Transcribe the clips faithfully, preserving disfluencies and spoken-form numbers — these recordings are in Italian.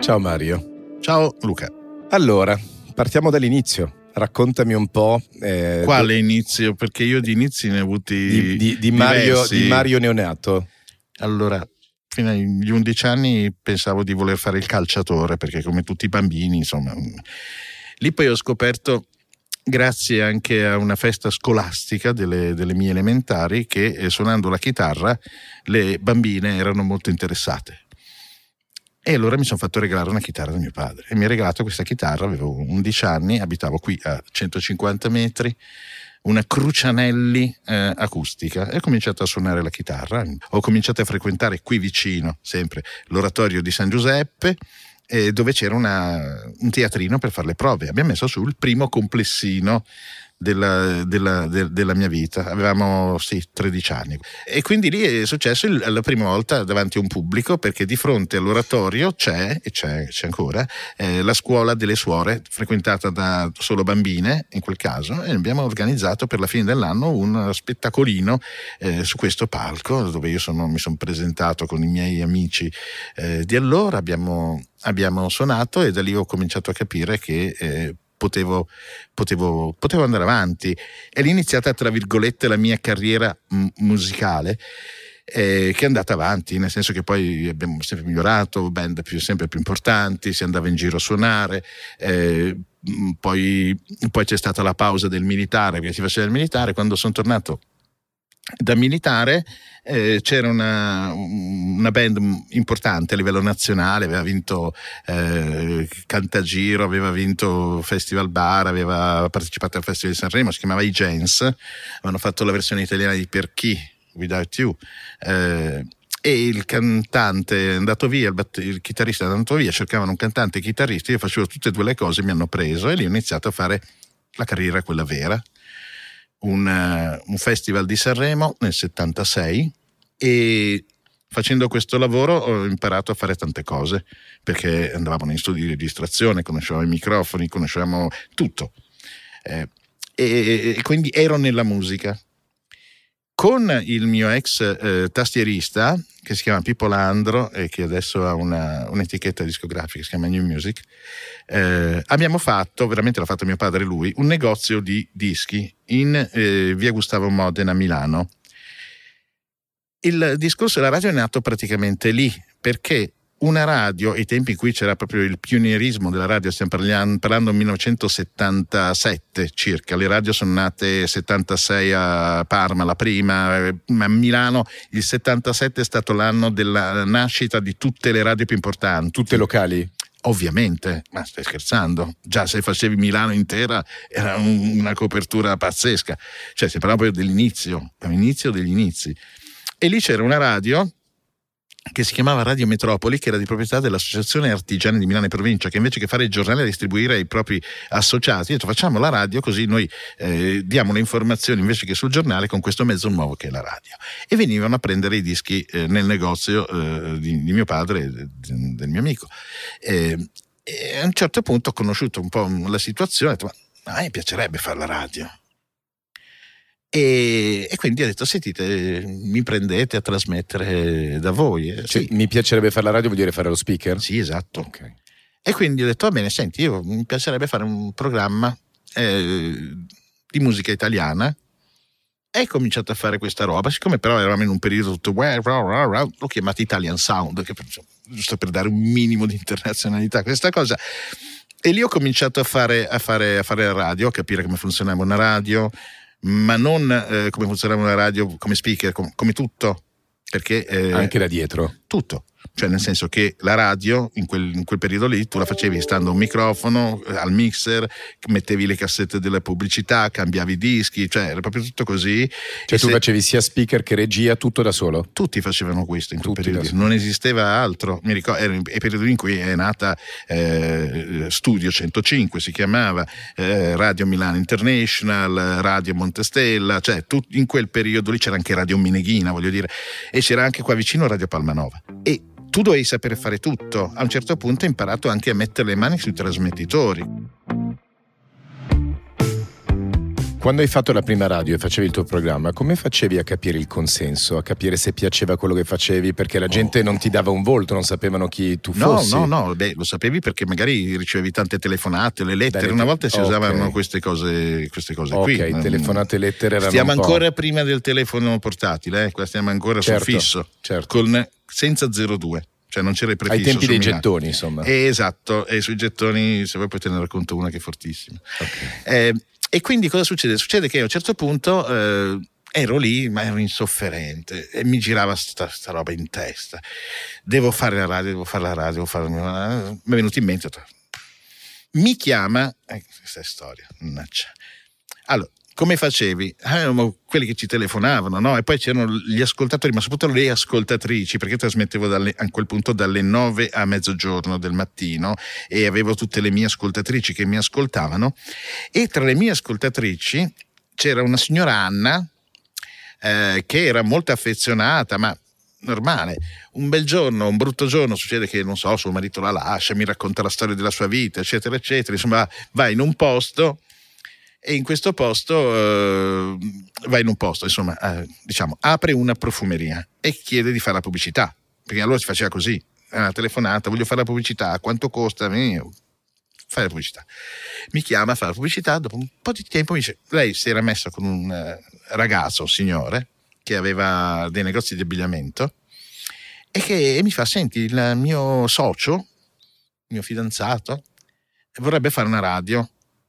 Ciao Mario. Ciao Luca. Allora, partiamo dall'inizio. Raccontami un po'. Eh, Quale do... inizio? Perché io di inizi ne ho avuti di, di, di, Mario, di Mario Neonato. Allora, fino agli undici anni pensavo di voler fare il calciatore, perché come tutti i bambini, insomma. Lì poi ho scoperto, grazie anche a una festa scolastica delle, delle mie elementari, che eh, suonando la chitarra le bambine erano molto interessate. E allora mi sono fatto regalare una chitarra da mio padre e mi ha regalato questa chitarra. Avevo undici anni, abitavo qui a centocinquanta metri, una Crucianelli eh, acustica, e ho cominciato a suonare la chitarra. Ho cominciato a frequentare qui vicino sempre l'oratorio di San Giuseppe, eh, dove c'era una, un teatrino per fare le prove. Abbiamo messo su il primo complessino Della, della, de, della mia vita. Avevamo sì tredici anni, e quindi lì è successo il, la prima volta davanti a un pubblico, perché di fronte all'oratorio c'è e c'è, c'è ancora eh, la scuola delle suore, frequentata da solo bambine in quel caso, e abbiamo organizzato per la fine dell'anno un spettacolino eh, su questo palco, dove io sono, mi sono presentato con i miei amici eh, di allora. Abbiamo, abbiamo suonato, e da lì ho cominciato a capire che eh, Potevo, potevo, potevo andare avanti. È iniziata, tra virgolette, la mia carriera m- musicale, eh, che è andata avanti, nel senso che poi abbiamo sempre migliorato, band più, sempre più importanti, si andava in giro a suonare, eh, poi, poi c'è stata la pausa del militare, perché si faceva il militare. Quando sono tornato da militare eh, c'era una, una band importante a livello nazionale, aveva vinto eh, Cantagiro, aveva vinto Festival Bar, aveva partecipato al Festival di Sanremo, si chiamava I Gens, avevano fatto la versione italiana di Per chi, Without You, eh, e il cantante è andato via, il, batter- il chitarrista è andato via, cercavano un cantante e chitarrista, io facevo tutte e due le cose, mi hanno preso, e lì ho iniziato a fare la carriera, quella vera. Un, uh, un festival di Sanremo nel settantasei, e facendo questo lavoro ho imparato a fare tante cose, perché andavamo in studi di registrazione, conoscevamo i microfoni, conoscevamo tutto, eh, e, e quindi ero nella musica. Con il mio ex eh, tastierista, che si chiama Pippo Landro e che adesso ha una, un'etichetta discografica che si chiama New Music, eh, abbiamo fatto, veramente l'ha fatto mio padre e lui, un negozio di dischi in eh, via Gustavo Modena a Milano. Il discorso della radio è nato praticamente lì, perché una radio, ai tempi in cui c'era proprio il pionierismo della radio, stiamo parlando, parlando del millenovecentosettantasette circa, le radio sono nate settantasei a Parma, la prima, ma a Milano il settantasette è stato l'anno della nascita di tutte le radio più importanti. Tutte locali? Ovviamente, ma stai scherzando? Già se facevi Milano intera era un, una copertura pazzesca, cioè si parlava proprio dell'inizio, l'inizio degli inizi. E lì c'era una radio che si chiamava Radio Metropoli, che era di proprietà dell'Associazione Artigiani di Milano e Provincia, che invece che fare il giornale e distribuire ai propri associati, ha detto facciamo la radio, così noi eh, diamo le informazioni invece che sul giornale con questo mezzo nuovo che è la radio. E venivano a prendere i dischi eh, nel negozio eh, di, di mio padre e de, del mio amico. E, e a un certo punto ho conosciuto un po' la situazione, ho detto ma a me piacerebbe fare la radio. E, e quindi ha detto sentite, mi prendete a trasmettere da voi. Cioè, sì. Mi piacerebbe fare la radio, vuol dire fare lo speaker? Sì, esatto. Okay. E quindi ho detto va bene, senti, io mi piacerebbe fare un programma eh, di musica italiana, e ho cominciato a fare questa roba. Siccome però eravamo in un periodo tutto l'ho chiamato Italian Sound, che giusto per dare un minimo di internazionalità a questa cosa. E lì ho cominciato a fare, a fare, a fare la radio, a capire come funzionava una radio, ma non eh, come funzionava una radio come speaker, com- come tutto, perché eh, anche da dietro tutto, cioè nel senso che la radio in quel, in quel periodo lì tu la facevi stando a un microfono, al mixer, mettevi le cassette della pubblicità, cambiavi i dischi, cioè era proprio tutto così. Cioè e tu se... facevi sia speaker che regia, tutto da solo? Tutti facevano questo in quel Tutti periodo, non esisteva altro. Mi ricordo, era il periodo in cui è nata eh, Studio centocinque, si chiamava eh, Radio Milano International, Radio Montestella, cioè tu, in quel periodo lì c'era anche Radio Mineghina, voglio dire, e c'era anche qua vicino Radio Palmanova. E tu dovevi sapere fare tutto. A un certo punto ho imparato anche a mettere le mani sui trasmettitori. Quando hai fatto la prima radio e facevi il tuo programma, come facevi a capire il consenso, a capire se piaceva quello che facevi? Perché la gente oh. non ti dava un volto, non sapevano chi tu no, fossi. No, no, no, beh, lo sapevi perché magari ricevevi tante telefonate, le lettere. Dai, una volta si okay. usavano queste cose, queste cose okay, qui. Ok, telefonate e lettere erano Stiamo un po'... ancora prima del telefono portatile, eh? Qua stiamo ancora certo, sul fisso, certo. Con, senza zero due. Cioè non c'era il prefisso. Ai tempi dei Milano. gettoni, insomma. Eh, esatto, e sui gettoni, se vuoi poi te ne racconto una che è fortissima. Okay. Eh, e quindi cosa succede? Succede che a un certo punto eh, ero lì, ma ero insofferente e mi girava sta, sta roba in testa. Devo fare la radio, devo fare la radio, devo fare... mi è venuto in mente. Mi chiama, eh, questa è storia, mannaggia. Allora, come facevi? Ah, quelli che ci telefonavano, no? E poi c'erano gli ascoltatori, ma soprattutto le ascoltatrici, perché trasmettevo dalle, a quel punto dalle nove a mezzogiorno del mattino e avevo tutte le mie ascoltatrici che mi ascoltavano, e tra le mie ascoltatrici c'era una signora Anna eh, che era molto affezionata, ma normale. Un bel giorno, un brutto giorno, succede che, non so, suo marito la lascia, mi racconta la storia della sua vita, eccetera, eccetera. Insomma, va in un posto e in questo posto uh, va in un posto, insomma, uh, diciamo, apre una profumeria e chiede di fare la pubblicità, perché allora si faceva così, una telefonata, voglio fare la pubblicità, quanto costa? Fai la pubblicità. Mi chiama, fa la pubblicità, dopo un po' di tempo mi dice, lei si era messa con un uh, ragazzo, un signore, che aveva dei negozi di abbigliamento, e che e mi fa, senti, il mio socio, il mio fidanzato, vorrebbe fare una radio,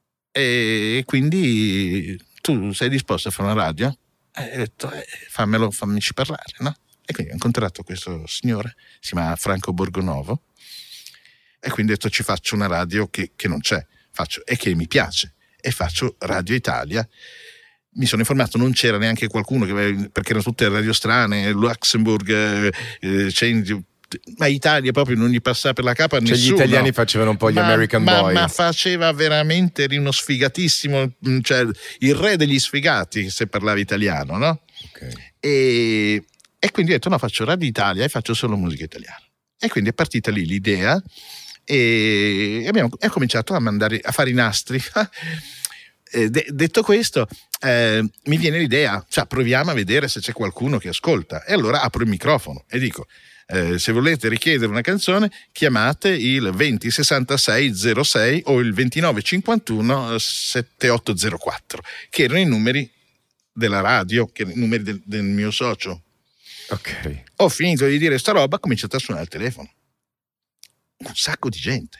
e quindi tu sei disposto a fare una radio? E ho detto, eh, fammelo, fammici parlare, no? E quindi ho incontrato questo signore, si chiama Franco Borgonovo, e quindi ho detto, ci faccio una radio che, che non c'è, faccio, e che mi piace, e faccio Radio Italia. Mi sono informato, non c'era neanche qualcuno, che, perché erano tutte radio strane, Luxembourg, eh, Change, ma Italia proprio non gli passava per la capa, cioè nessuno. Gli italiani facevano un po' gli ma, American ma, Boy. Ma faceva veramente, eri uno sfigatissimo, cioè il re degli sfigati se parlava italiano, no? Okay. E, e quindi ho detto, no, faccio Radio Italia e faccio solo musica italiana. E quindi è partita lì l'idea e abbiamo è cominciato a mandare a fare i nastri. Eh, de- detto questo, eh, mi viene l'idea, cioè proviamo a vedere se c'è qualcuno che ascolta, e allora apro il microfono e dico, eh, se volete richiedere una canzone chiamate il venti sessantasei zero sei o il ventinove cinquantuno settantotto zero quattro, che erano i numeri della radio, che erano i numeri del, del mio socio. Ok. Ho finito di dire sta roba, ho cominciato a suonare il telefono, un sacco di gente,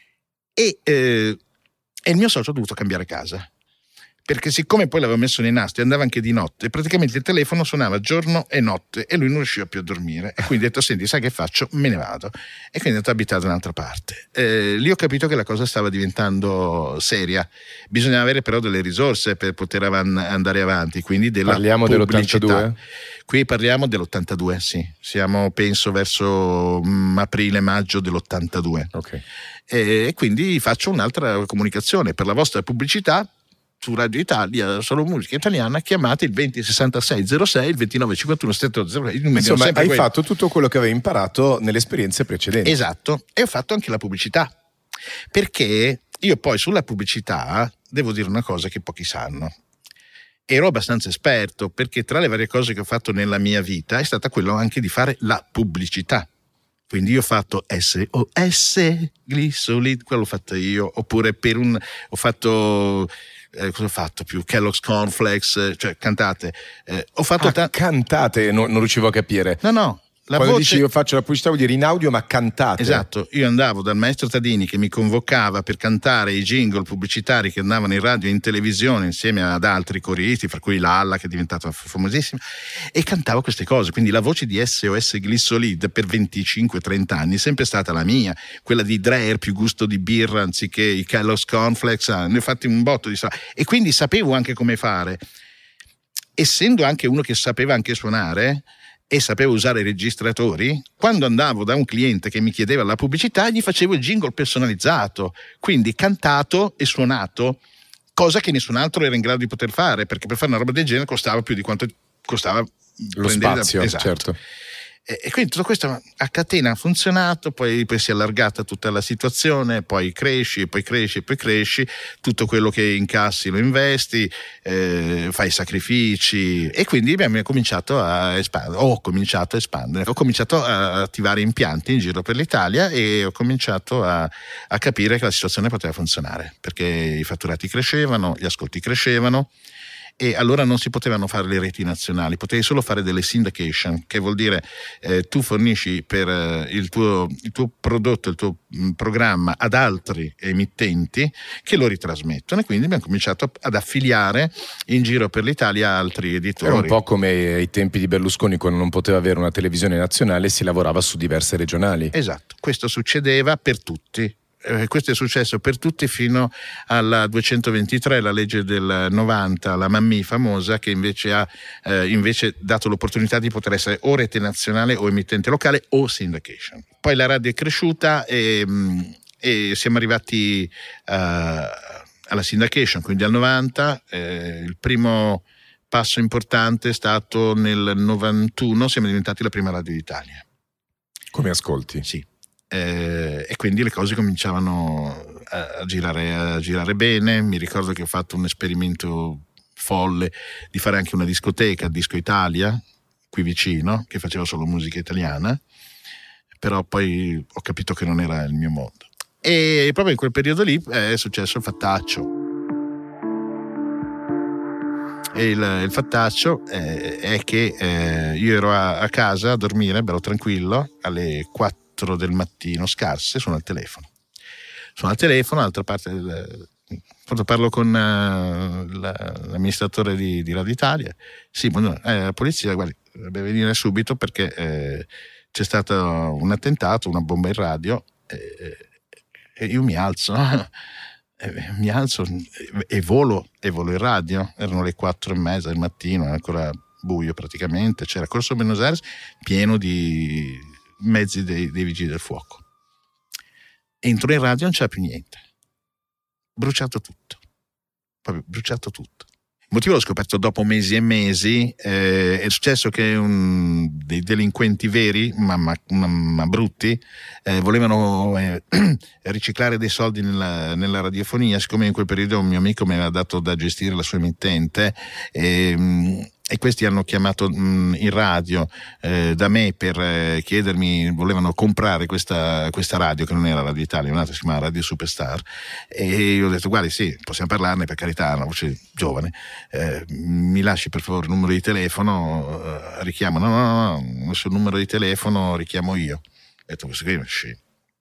e, eh, e il mio socio ha dovuto cambiare casa, perché siccome poi l'avevo messo nei nastri, andava anche di notte, praticamente il telefono suonava giorno e notte e lui non riusciva più a dormire, e quindi ho detto, senti, sai che faccio? Me ne vado, e quindi è andato a abitare da un'altra parte. Eh, lì ho capito che la cosa stava diventando seria, bisognava avere però delle risorse per poter avan- andare avanti, quindi della parliamo pubblicità. dell'ottantadue? Qui parliamo dell'ottantadue, sì, siamo penso verso mm, aprile-maggio dell'ottantadue. Ok. E quindi faccio un'altra comunicazione per la vostra pubblicità su Radio Italia, solo musica italiana, chiamate il venti sessantasei zero sei, il ventinove cinquantuno settantotto zero sei. Insomma, hai quelli. fatto tutto quello che avevi imparato nelle esperienze precedenti. Esatto, e ho fatto anche la pubblicità, perché io poi sulla pubblicità devo dire una cosa che pochi sanno. Ero abbastanza esperto, perché tra le varie cose che ho fatto nella mia vita è stata quello anche di fare la pubblicità. Quindi io ho fatto S O S, Glysolid, quello l'ho fatto io, oppure per un ho fatto eh, cosa ho fatto più? Kellogg's Cornflakes, cioè cantate. Eh, ho fatto ah, ta- cantate, no, non riuscivo a capire. No, no. La Quando voce... dici io faccio la pubblicità vuol dire in audio ma cantate. Esatto, io andavo dal maestro Tadini che mi convocava per cantare i jingle pubblicitari che andavano in radio e in televisione insieme ad altri coristi, fra cui Lalla, che è diventata famosissima, e cantavo queste cose. Quindi la voce di S O S Glysolid per venticinque trenta anni è sempre stata la mia, quella di Dreher, più gusto di birra anziché i Kellogg's Cornflakes, ne ho fatti un botto di strada, e quindi sapevo anche come fare, essendo anche uno che sapeva anche suonare e sapevo usare i registratori. Quando andavo da un cliente che mi chiedeva la pubblicità, gli facevo il jingle personalizzato, quindi cantato e suonato, cosa che nessun altro era in grado di poter fare, perché per fare una roba del genere costava più di quanto costava lo spazio, da... esatto. Certo. E, e quindi tutto questo a catena ha funzionato, poi, poi si è allargata tutta la situazione, poi cresci, poi cresci, poi cresci, tutto quello che incassi lo investi, eh, fai sacrifici, e quindi abbiamo cominciato a espandere, ho cominciato a espandere, ho cominciato a attivare impianti in giro per l'Italia e ho cominciato a, a capire che la situazione poteva funzionare, perché i fatturati crescevano, gli ascolti crescevano, e allora non si potevano fare le reti nazionali, potevi solo fare delle syndication, che vuol dire eh, tu fornisci per eh, il, tuo, il tuo prodotto, il tuo mh, programma ad altri emittenti che lo ritrasmettono, e quindi abbiamo cominciato ad affiliare in giro per l'Italia altri editori. Era un po' come ai tempi di Berlusconi, quando non poteva avere una televisione nazionale, si lavorava su diverse regionali. Esatto, questo succedeva per tutti. Eh, questo è successo per tutti fino alla duecentoventitré, la legge del novanta, la Mammì famosa, che invece ha eh, invece dato l'opportunità di poter essere o rete nazionale o emittente locale o syndication. Poi la radio è cresciuta e, e siamo arrivati uh, alla syndication, quindi al novanta. Eh, il primo passo importante è stato nel novantuno, siamo diventati la prima radio d'Italia. Come ascolti? Sì. Eh, e quindi le cose cominciavano a, a, girare, a girare bene. Mi ricordo che ho fatto un esperimento folle di fare anche una discoteca, Disco Italia, qui vicino, che faceva solo musica italiana, però poi ho capito che non era il mio mondo. E proprio in quel periodo lì è successo il fattaccio. E il, il fattaccio eh, è che eh, io ero a, a casa a dormire, bello tranquillo, alle quattro del mattino scarse, sono al telefono. Sono al telefono, dall'altra parte del, quando parlo con uh, la, l'amministratore di, di Radio Italia. Sì, buongiorno, eh, la polizia, guardi, dovrebbe venire subito perché eh, c'è stato un attentato, una bomba in radio, eh, e io mi alzo, no? eh, mi alzo e volo, e volo in radio. Erano le quattro e mezza del mattino, era ancora buio praticamente, c'era Corso Buenos Aires pieno di mezzi dei, dei vigili del fuoco. Entro in radio, non c'è più niente, bruciato tutto, proprio bruciato tutto. Il motivo l'ho scoperto dopo mesi e mesi. Eh, è successo che un, dei delinquenti veri, ma, ma, ma, ma brutti, eh, volevano eh, riciclare dei soldi nella, nella radiofonia. Siccome in quel periodo un mio amico mi aveva dato da gestire la sua emittente, eh, e questi hanno chiamato mh, in radio eh, da me per eh, chiedermi, volevano comprare questa, questa radio, che non era Radio Italia, un'altra si chiamava Radio Superstar, e io ho detto guardi, sì, possiamo parlarne, per carità, una voce giovane, eh, mi lasci per favore il numero di telefono, eh, richiamo, no no no, no il suo numero di telefono richiamo io. Ho detto questo qui, sì.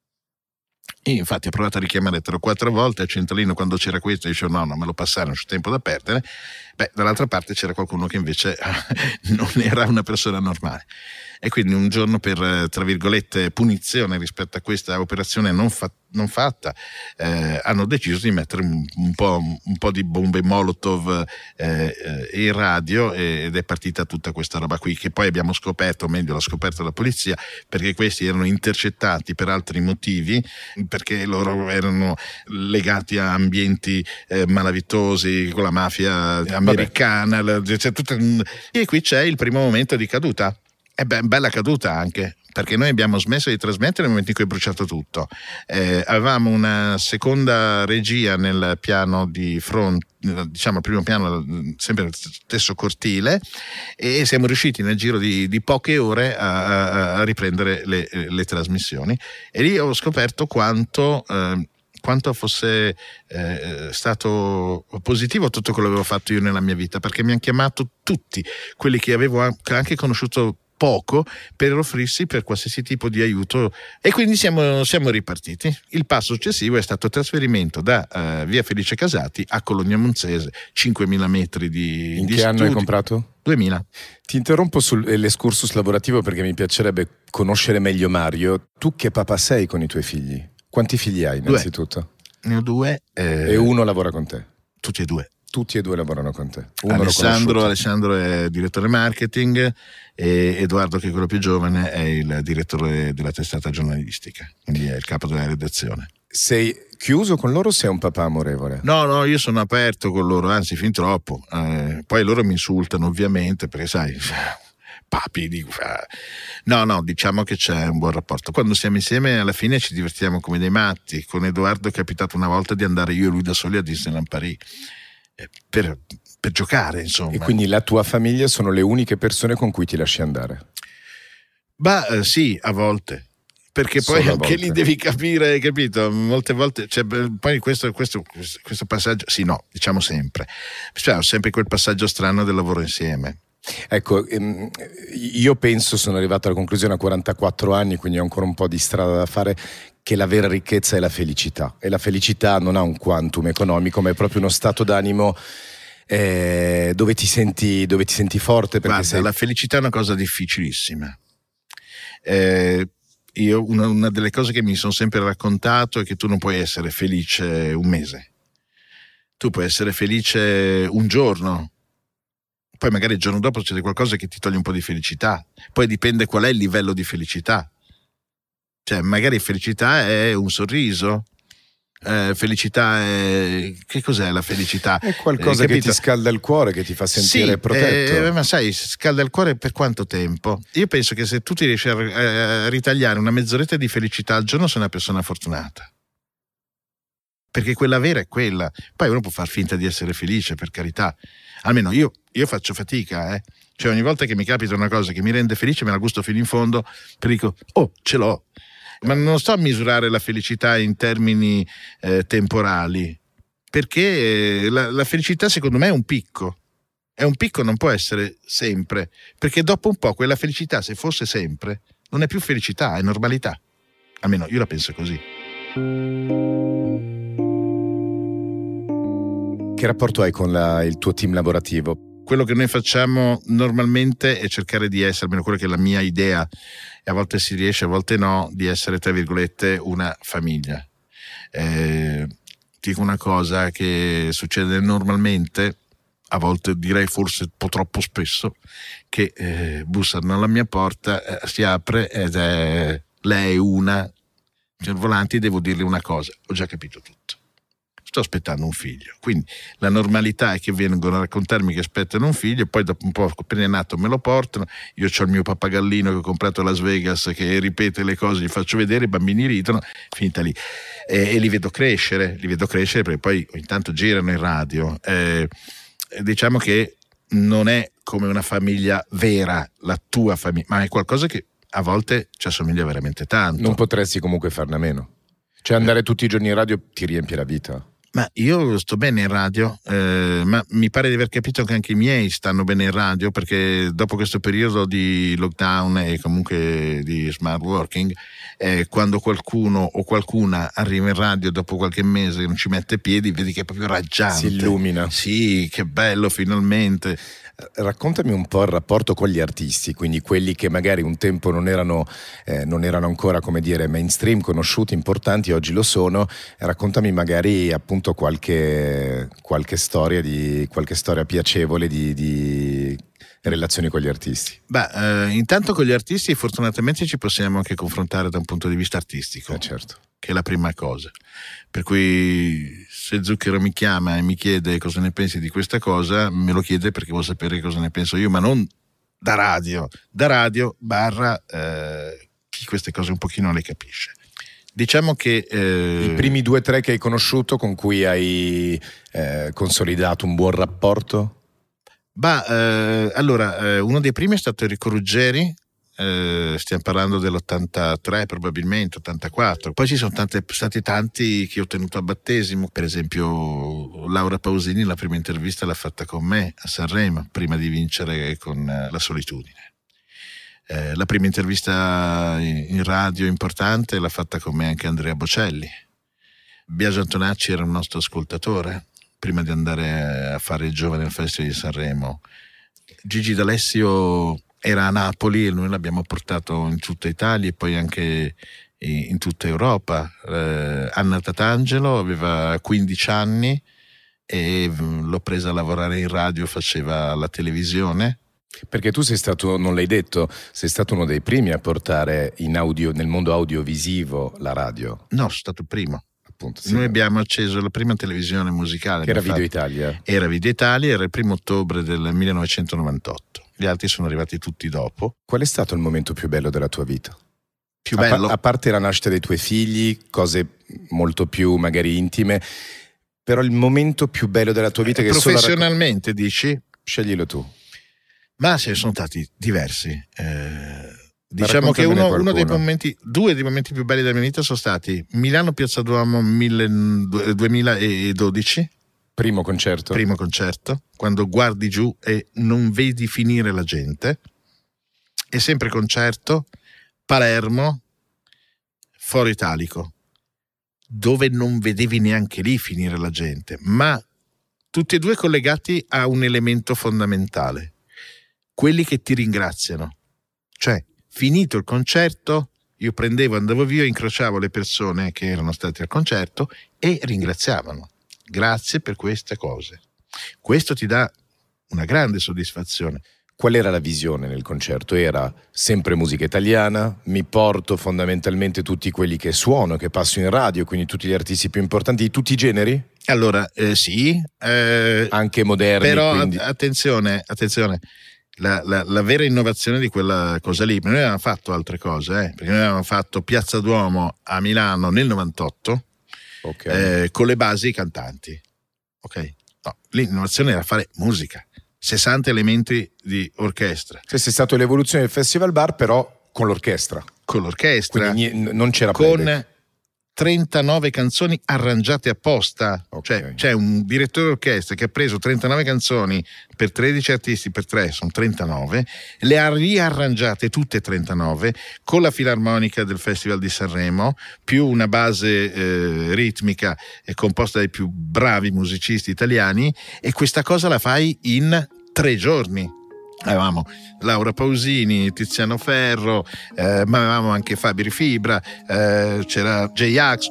E infatti ho provato a richiamare tre o quattro volte, al centralino quando c'era questo dicevo no, non me lo passare, non c'è tempo da perdere. Beh, dall'altra parte c'era qualcuno che invece non era una persona normale, e quindi un giorno per, tra virgolette, punizione rispetto a questa operazione non, fa, non fatta, eh, hanno deciso di mettere un, un, po', un po' di bombe Molotov eh, in radio, ed è partita tutta questa roba qui, che poi abbiamo scoperto, o meglio l'ha scoperto la polizia, perché questi erano intercettati per altri motivi, perché loro erano legati a ambienti eh, malavitosi con la mafia americana. C'è tutta... E qui c'è il primo momento di caduta. È be- bella caduta anche, perché noi abbiamo smesso di trasmettere nel momento in cui è bruciato tutto. Eh, avevamo una seconda regia nel piano di fronte, diciamo il primo piano, sempre nel stesso cortile, e siamo riusciti nel giro di, di poche ore a, a, a riprendere le, le trasmissioni, e lì ho scoperto quanto eh, quanto fosse eh, stato positivo tutto quello che avevo fatto io nella mia vita, perché mi hanno chiamato tutti quelli che avevo anche conosciuto poco per offrirsi per qualsiasi tipo di aiuto, e quindi siamo, siamo ripartiti. Il passo successivo è stato il trasferimento da uh, via Felice Casati a Cologna Monzese, cinquemila metri di In di che studi. anno hai comprato? duemila. Ti interrompo sull'escursus lavorativo perché mi piacerebbe conoscere meglio Mario. Tu che papà sei con i tuoi figli? Quanti figli hai innanzitutto? Ne ho due. Eh, E uno lavora con te? Tutti e due. Tutti e due lavorano con te. Uno Alessandro, Alessandro è direttore marketing, e Edoardo, che è quello più giovane, è il direttore della testata giornalistica, quindi è il capo della redazione. Sei chiuso con loro o sei un papà amorevole? No, no, io sono aperto con loro, anzi fin troppo. Eh, poi loro mi insultano ovviamente, perché sai, papi di... no no diciamo che c'è un buon rapporto. Quando siamo insieme alla fine ci divertiamo come dei matti. Con Edoardo è capitato una volta di andare io e lui da soli a Disneyland Paris per, per giocare, insomma. E quindi la tua famiglia sono le uniche persone con cui ti lasci andare? Bah eh, sì, a volte, perché poi Solo anche lì devi capire, capito? Molte volte, cioè, poi questo, questo, questo passaggio, sì, no, diciamo sempre, cioè, sempre quel passaggio strano del lavoro insieme. Ecco, io penso, sono arrivato alla conclusione a quarantaquattro anni, quindi ho ancora un po' di strada da fare, che la vera ricchezza è la felicità, e la felicità non ha un quantum economico, ma è proprio uno stato d'animo eh, dove ti senti, dove ti senti forte. Perché Guarda, sei... la felicità è una cosa difficilissima. Eh, io una, una delle cose che mi sono sempre raccontato è che tu non puoi essere felice un mese, tu puoi essere felice un giorno, poi magari il giorno dopo c'è qualcosa che ti toglie un po' di felicità, poi dipende qual è il livello di felicità, cioè magari felicità è un sorriso, eh, felicità è... che cos'è la felicità? È qualcosa eh, che ti scalda il cuore, che ti fa sentire sì, protetto. Eh, ma sai, scalda il cuore per quanto tempo? Io penso che se tu ti riesci a, a, a ritagliare una mezz'oretta di felicità al giorno sei una persona fortunata, perché quella vera è quella. Poi uno può far finta di essere felice, per carità, almeno io, io faccio fatica, eh. Cioè ogni volta che mi capita una cosa che mi rende felice me la gusto fino in fondo, per dico, oh, ce l'ho. Ma non sto a misurare la felicità in termini eh, temporali, perché eh, la, la felicità secondo me è un picco, è un picco, non può essere sempre, perché dopo un po' quella felicità, se fosse sempre, non è più felicità, è normalità, almeno io la penso così. Che rapporto hai con la, il tuo team lavorativo? Quello che noi facciamo normalmente è cercare di essere, almeno quello che è la mia idea, e a volte si riesce, a volte no, di essere tra virgolette una famiglia. Eh, ti dico una cosa che succede normalmente, a volte direi forse un po' troppo spesso, che eh, bussano alla mia porta, eh, si apre ed è lei una, signor Volanti, devo dirle una cosa, ho già capito tutto. Sto aspettando un figlio, quindi la normalità è che vengono a raccontarmi che aspettano un figlio e poi dopo un po' appena è nato me lo portano. Io ho il mio pappagallino che ho comprato a Las Vegas che ripete le cose, gli faccio vedere, i bambini ridono, finita lì, e, e li vedo crescere li vedo crescere perché poi intanto girano in radio. Eh, diciamo che non è come una famiglia vera la tua famiglia, ma è qualcosa che a volte ci assomiglia veramente tanto. Non potresti comunque farne a meno, cioè andare eh. tutti i giorni in radio ti riempie la vita. Ma io sto bene in radio, eh, ma mi pare di aver capito che anche i miei stanno bene in radio, perché dopo questo periodo di lockdown e comunque di smart working, eh, quando qualcuno o qualcuna arriva in radio dopo qualche mese e non ci mette piedi, vedi che è proprio raggiante. Si illumina. Sì, che bello, finalmente. Raccontami un po' il rapporto con gli artisti, quindi quelli che magari un tempo non erano, eh, non erano ancora, come dire, mainstream, conosciuti, importanti, oggi lo sono. Raccontami magari appunto qualche, qualche storia di qualche storia piacevole di, di relazioni con gli artisti. Beh, eh, intanto con gli artisti fortunatamente ci possiamo anche confrontare da un punto di vista artistico, eh certo, che è la prima cosa. Per cui se Zucchero mi chiama e mi chiede cosa ne pensi di questa cosa, me lo chiede perché vuol sapere cosa ne penso io, ma non da radio, da radio barra eh, chi queste cose un pochino le capisce. Diciamo che eh, i primi due o tre che hai conosciuto con cui hai eh, consolidato un buon rapporto? Bah, eh, allora, eh, uno dei primi è stato Enrico Ruggeri, eh, stiamo parlando dell'ottantatré probabilmente, ottantaquattro. Poi ci sono tante, stati tanti che ho tenuto a battesimo, per esempio Laura Pausini, la prima intervista l'ha fatta con me a Sanremo, prima di vincere con eh, La solitudine. Eh, la prima intervista in, in radio importante l'ha fatta con me anche Andrea Bocelli. Biagio Antonacci era un nostro ascoltatore prima di andare a fare il giovane al Festival di Sanremo. Gigi D'Alessio era a Napoli e noi l'abbiamo portato in tutta Italia e poi anche in tutta Europa. Eh, Anna Tatangelo aveva quindici anni e l'ho presa a lavorare in radio, faceva la televisione. Perché tu sei stato, non l'hai detto, sei stato uno dei primi a portare in audio, nel mondo audiovisivo, la radio. No, sono stato il primo. Sì. Noi abbiamo acceso la prima televisione musicale che era Video Italia. Era Video Italia, era il primo ottobre del millenovecentonovantotto. gli altri sono arrivati tutti dopo. Qual è stato il momento più bello della tua vita? Più bello? A, pa- a parte la nascita dei tuoi figli, cose molto più magari intime, però il momento più bello della tua vita eh, che professionalmente racc- dici? Sceglilo tu. Ma ce ne sono stati diversi. Eh, diciamo che uno, uno dei momenti, due dei momenti più belli della mia vita sono stati Milano Piazza Duomo duemiladodici. Primo concerto? Primo concerto, quando guardi giù e non vedi finire la gente. E sempre concerto, Palermo, Foro Italico, dove non vedevi neanche lì finire la gente, ma tutti e due collegati a un elemento fondamentale, quelli che ti ringraziano. Cioè, finito il concerto, io prendevo, andavo via, incrociavo le persone che erano state al concerto e ringraziavano. Grazie per queste cose. Questo ti dà una grande soddisfazione. Qual era la visione nel concerto? Era sempre musica italiana, mi porto fondamentalmente tutti quelli che suono, che passo in radio, quindi tutti gli artisti più importanti di tutti i generi? Allora, eh, sì. Eh, Anche moderni. Però quindi... attenzione, attenzione, la, la, la vera innovazione di quella cosa lì, noi avevamo fatto altre cose, eh, perché noi avevamo fatto Piazza Duomo a Milano nel novantotto, okay. eh, con le basi i cantanti. Ok? No, l'innovazione era fare musica. sessanta elementi di orchestra. Cioè, sei stato l'evoluzione del Festival Bar, però con l'orchestra. Con l'orchestra. Quindi non c'era con playback. trentanove canzoni arrangiate apposta. Okay. Cioè, c'è un direttore d'orchestra che ha preso trentanove canzoni per tredici artisti, per tre, sono trentanove, le ha riarrangiate tutte e trentanove con la filarmonica del Festival di Sanremo, più una base eh, ritmica eh, composta dai più bravi musicisti italiani, e questa cosa la fai in tre giorni. Avevamo Laura Pausini, Tiziano Ferro, eh, ma avevamo anche Fabri Fibra, eh, c'era J-Ax.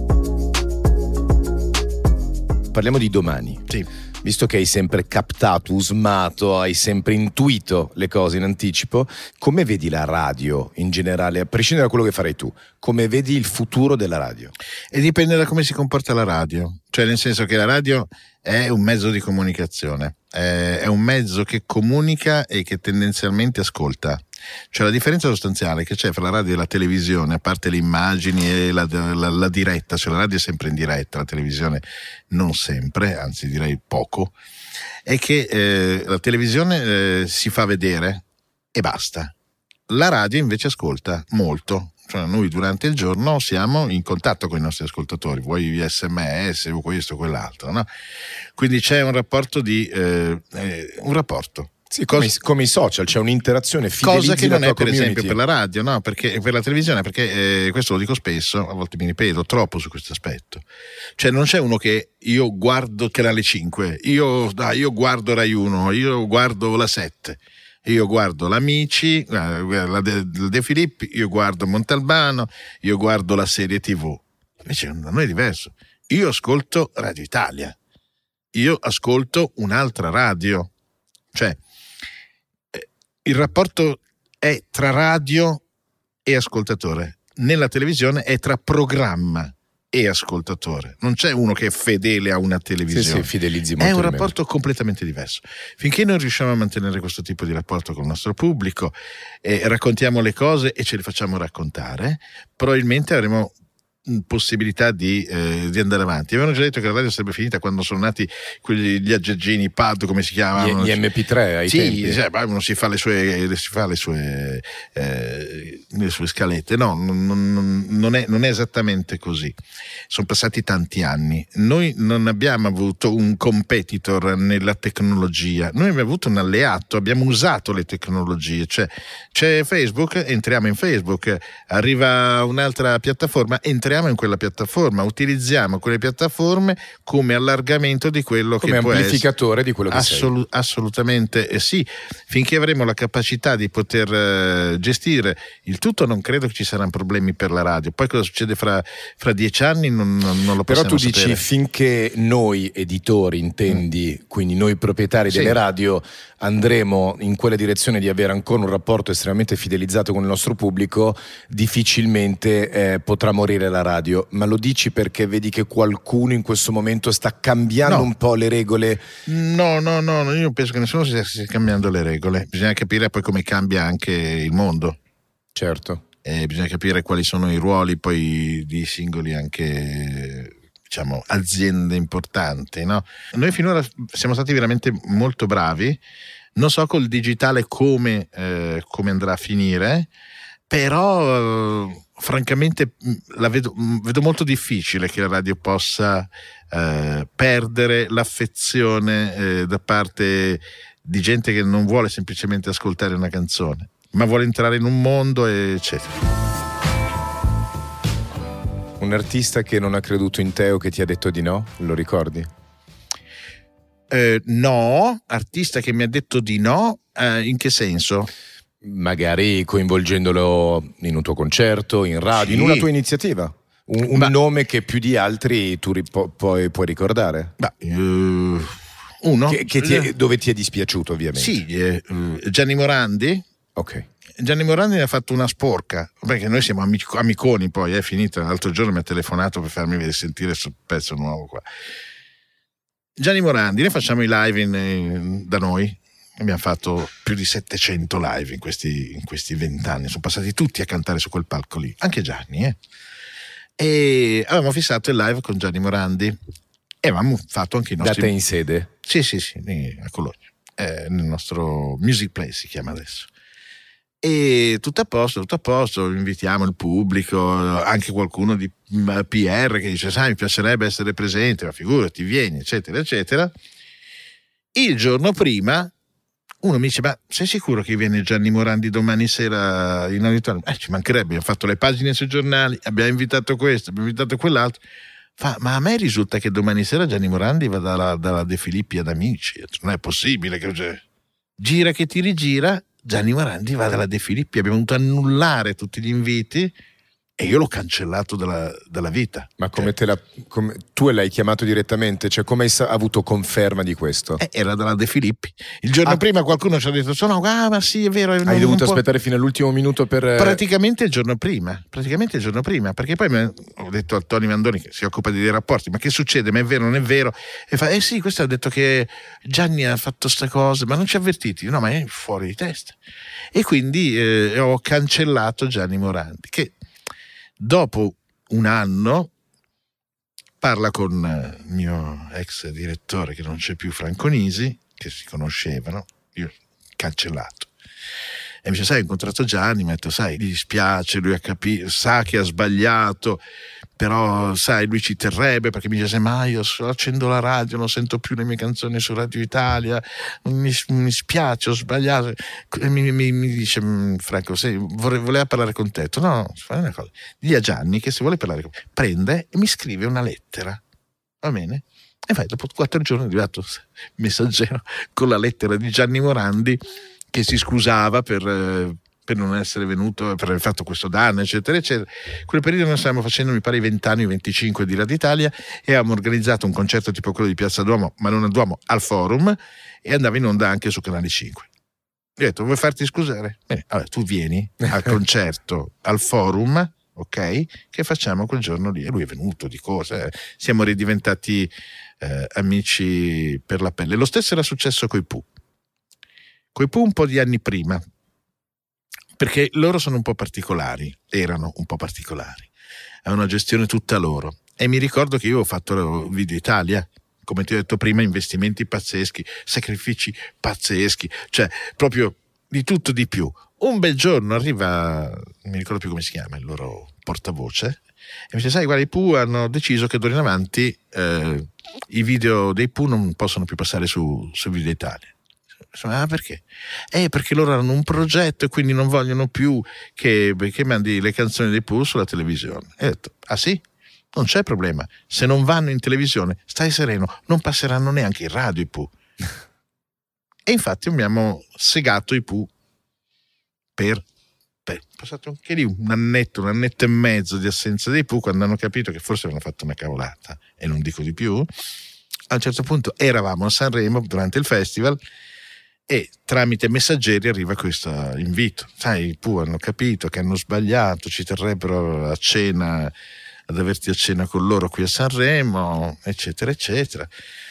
Parliamo di domani. Sì. Visto che hai sempre captato, usmato, hai sempre intuito le cose in anticipo, come vedi la radio in generale, a prescindere da quello che farai tu? Come vedi il futuro della radio? E dipende da come si comporta la radio. Cioè, nel senso che la radio è un mezzo di comunicazione, è un mezzo che comunica e che tendenzialmente ascolta. Cioè, la differenza sostanziale che c'è fra la radio e la televisione, a parte le immagini e la, la, la diretta, cioè la radio è sempre in diretta, la televisione non sempre, anzi direi poco, è che eh, la televisione eh, si fa vedere e basta. La radio invece ascolta molto. Cioè, noi durante il giorno siamo in contatto con i nostri ascoltatori, vuoi via sms o questo o quell'altro, no? Quindi c'è un rapporto di eh, eh, un rapporto. Sì, come, Cos- come i social, c'è un'interazione, cosa che non è per community. esempio per la radio, no? Perché per la televisione, perché eh, questo lo dico spesso, a volte mi ripeto troppo su questo aspetto. Cioè, non c'è uno che io guardo Canale cinque, io, dai, io guardo Rai uno, io guardo la sette. Io guardo l'Amici, la De, De Filippi, io guardo Montalbano, io guardo la serie tivù. Invece da noi è diverso. Io ascolto Radio Italia, io ascolto un'altra radio. Cioè, il rapporto è tra radio e ascoltatore. Nella televisione è tra programma e ascoltatore. Non c'è uno che è fedele a una televisione. Sì, sì, fidelizzi molto. È un rapporto completamente diverso. Finché non riusciamo a mantenere questo tipo di rapporto con il nostro pubblico, eh, raccontiamo le cose e ce le facciamo raccontare, probabilmente avremo possibilità di, eh, di andare avanti. Avevano già detto che la radio sarebbe finita quando sono nati quegli, gli aggeggini, i pad, come si chiamano? Gli, gli emme pi tre ai sì, tempi. Cioè, uno si fa le sue, si fa le sue, eh, le sue scalette. No, non, non, non, è, non è esattamente così. Sono passati tanti anni. Noi non abbiamo avuto un competitor nella tecnologia, noi abbiamo avuto un alleato, abbiamo usato le tecnologie. Cioè, c'è Facebook, entriamo in Facebook, arriva un'altra piattaforma, entriamo in quella piattaforma, utilizziamo quelle piattaforme come allargamento di quello come che può essere, come amplificatore di quello che Assolu- sei. Assolutamente eh sì, finché avremo la capacità di poter uh, gestire il tutto, non credo che ci saranno problemi per la radio. Poi cosa succede fra, fra dieci anni non, non, non lo Però possiamo tu sapere. dici finché noi editori, intendi, mm. quindi noi proprietari sì. delle radio, andremo in quella direzione di avere ancora un rapporto estremamente fidelizzato con il nostro pubblico, difficilmente eh, potrà morire la la radio, ma lo dici perché vedi che qualcuno in questo momento sta cambiando No. un po' le regole? No, no, no, no, io penso che nessuno stia, stia cambiando le regole. Bisogna capire poi come cambia anche il mondo. Certo. E bisogna capire quali sono i ruoli poi di singoli anche, diciamo, aziende importanti, no? Noi finora siamo stati veramente molto bravi. Non so col digitale come, eh, come andrà a finire, però eh, francamente la vedo, vedo molto difficile che la radio possa eh, perdere l'affezione eh, da parte di gente che non vuole semplicemente ascoltare una canzone, ma vuole entrare in un mondo, eccetera. Un artista che non ha creduto in te o che ti ha detto di no, lo ricordi? Eh, no, artista che mi ha detto di no, eh, in che senso? Magari coinvolgendolo in un tuo concerto, in radio, Sì. in una tua iniziativa. Un, un Ma- nome che più di altri tu ri- po- poi puoi ricordare. Beh, eh, uno? Che, che ti è- dove ti è dispiaciuto, ovviamente. Sì, eh, eh, Gianni Morandi. Ok. Gianni Morandi ne ha fatto una sporca, perché noi siamo amic- amiconi poi, è finita. L'altro giorno mi ha telefonato per farmi vedere- sentire questo pezzo nuovo qua. Gianni Morandi, ne facciamo i live in, in- da noi. Abbiamo fatto più di settecento live in questi in questi vent'anni. Sono passati tutti a cantare su quel palco lì, anche Gianni. Eh. E avevamo fissato il live con Gianni Morandi e avevamo fatto anche i Da nostri. te in sede? Sì, sì, sì, lì a Cologno, eh, nel nostro Music Place si chiama adesso. E tutto a posto, tutto a posto, invitiamo il pubblico, anche qualcuno di mm, P R che dice sai mi piacerebbe essere presente, ma figurati, vieni, eccetera, eccetera. Il giorno prima uno mi dice ma sei sicuro che viene Gianni Morandi domani sera in auditorium? Eh, ci mancherebbe, abbiamo fatto le pagine sui giornali, abbiamo invitato questo, abbiamo invitato quell'altro. Fa, ma a me risulta che domani sera Gianni Morandi va dalla, dalla De Filippi ad Amici. Non è possibile che cioè, gira che ti rigira, Gianni Morandi va dalla De Filippi. Abbiamo dovuto annullare tutti gli inviti e io l'ho cancellato dalla, dalla vita. Ma come Cioè, te la, come, tu l'hai chiamato direttamente? Cioè, come hai sa- avuto conferma di questo? eh, era dalla De Filippi. Il giorno Ah. prima qualcuno ci ha detto: no, ah, ma sì, è vero. Hai non- dovuto non può- aspettare fino all'ultimo minuto per... Praticamente il giorno prima, praticamente il giorno prima, perché poi mi- ho detto a Tony Mandoni che si occupa di dei rapporti, ma che succede? Ma è vero, non è vero? E fa, eh sì, questo ha detto che Gianni ha fatto sta cosa, ma non ci ha avvertiti? No, ma è fuori di testa. E quindi eh, ho cancellato Gianni Morandi, che dopo un anno parla con eh, il mio ex direttore, che non c'è più, Franco Nisi, che si conoscevano, io cancellato. E mi dice, sai, ho incontrato Gianni, mi ha detto, sai, gli dispiace, lui ha capito, sa che ha sbagliato, però sai, lui ci terrebbe, perché mi dice, se mai io accendo la radio, non sento più le mie canzoni su Radio Italia, mi, mi spiace, ho sbagliato. E mi, mi, mi dice, Franco, sai, vorrei, voleva parlare con te. Ho detto, no, no, fai una cosa, dì a Gianni che se vuole parlare con me, prende e mi scrive una lettera, va bene? E poi dopo quattro giorni è arrivato il messaggero con la lettera di Gianni Morandi che si scusava per, eh, per non essere venuto, per aver fatto questo danno, eccetera, eccetera. Quel periodo noi stavamo facendo, mi pare, i vent'anni, venticinque di Radio Italia, e avevamo organizzato un concerto tipo quello di Piazza Duomo, ma non a Duomo, al Forum, e andava in onda anche su Canale cinque. Gli ho detto, vuoi farti scusare? Bene, allora tu vieni al concerto al Forum, ok? Che facciamo quel giorno lì. E lui è venuto di cosa, eh. Siamo ridiventati eh, amici per la pelle. Lo stesso era successo coi Pooh. Coi Pooh un po' di anni prima, perché loro sono un po' particolari, erano un po' particolari, è una gestione tutta loro. E mi ricordo che io ho fatto Video Italia, come ti ho detto prima, investimenti pazzeschi, sacrifici pazzeschi, cioè proprio di tutto di più. Un bel giorno arriva, non mi ricordo più come si chiama, il loro portavoce, e mi dice, sai, guarda, i Pooh hanno deciso che d'ora in avanti eh, i video dei Pooh non possono più passare su, su Video Italia. Ah, perché? Eh, perché loro hanno un progetto e quindi non vogliono più che, che mandi le canzoni dei Pooh sulla televisione. E ho detto, ah sì? Non c'è problema. Se non vanno in televisione, stai sereno, non passeranno neanche in radio i Pooh. E infatti abbiamo segato i Pooh per, per è passato anche lì un annetto, un annetto e mezzo di assenza dei Pooh, quando hanno capito che forse avevano fatto una cavolata, e non dico di più. A un certo punto eravamo a Sanremo durante il festival e tramite messaggeri arriva questo invito. Sai, i Pooh hanno capito che hanno sbagliato, ci terrebbero a cena ad averti a cena con loro qui a Sanremo, eccetera eccetera.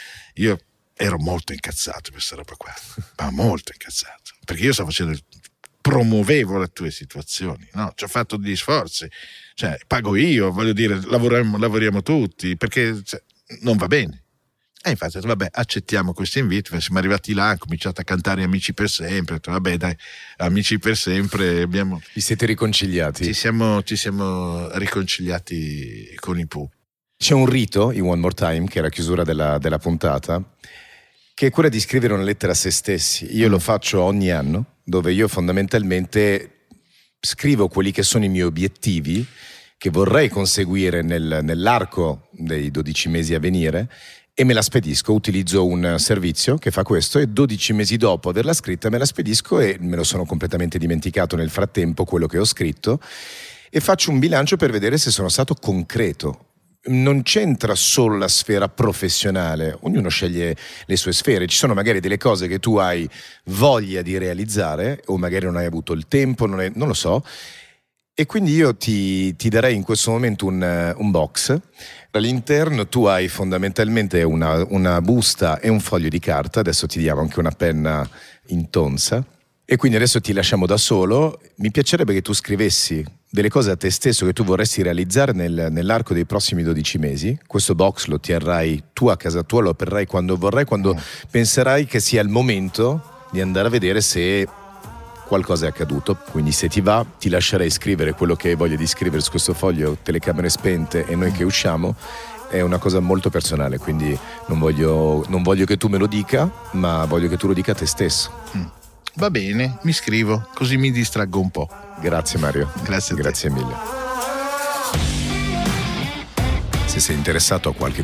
Io ero molto incazzato per questa roba qua, ma molto incazzato, perché io stavo facendo, promuovevo le tue situazioni, no? Ci ho fatto degli sforzi, cioè pago io, voglio dire, lavoriamo, lavoriamo tutti, perché cioè, non va bene. E infatti, vabbè, accettiamo questo invito. Siamo arrivati là, ha cominciato a cantare Amici per sempre. Ho detto, vabbè, dai, Amici per sempre. Abbiamo... Vi siete riconciliati? Ci siamo, ci siamo riconciliati con i Pooh. C'è un rito, in One More Time, che è la chiusura della, della puntata, che è quella di scrivere una lettera a se stessi. Io mm. lo faccio ogni anno, dove io fondamentalmente scrivo quelli che sono i miei obiettivi, che vorrei conseguire nel, nell'arco dei dodici mesi a venire, e me la spedisco. Utilizzo un servizio che fa questo, e dodici mesi dopo averla scritta me la spedisco, e me lo sono completamente dimenticato nel frattempo quello che ho scritto, e faccio un bilancio per vedere se sono stato concreto. Non c'entra solo la sfera professionale, ognuno sceglie le sue sfere. Ci sono magari delle cose che tu hai voglia di realizzare, o magari non hai avuto il tempo, non, è, non lo so, e quindi io ti, ti darei in questo momento un, un box. All'interno tu hai fondamentalmente una, una busta e un foglio di carta. Adesso ti diamo anche una penna in tonsa, e quindi adesso ti lasciamo da solo. Mi piacerebbe che tu scrivessi delle cose a te stesso che tu vorresti realizzare nel, nell'arco dei prossimi dodici mesi. Questo box lo terrai tu a casa tua, lo aprirai quando vorrai, quando mm. penserai che sia il momento di andare a vedere se qualcosa è accaduto. Quindi se ti va, ti lascerei scrivere quello che hai voglia di scrivere su questo foglio, telecamere spente e noi che usciamo. È una cosa molto personale, quindi non voglio, non voglio che tu me lo dica, ma voglio che tu lo dica a te stesso. Mm. Va bene, mi scrivo, così mi distraggo un po'. Grazie Mario. Grazie a te. Grazie mille. Se sei interessato a qualche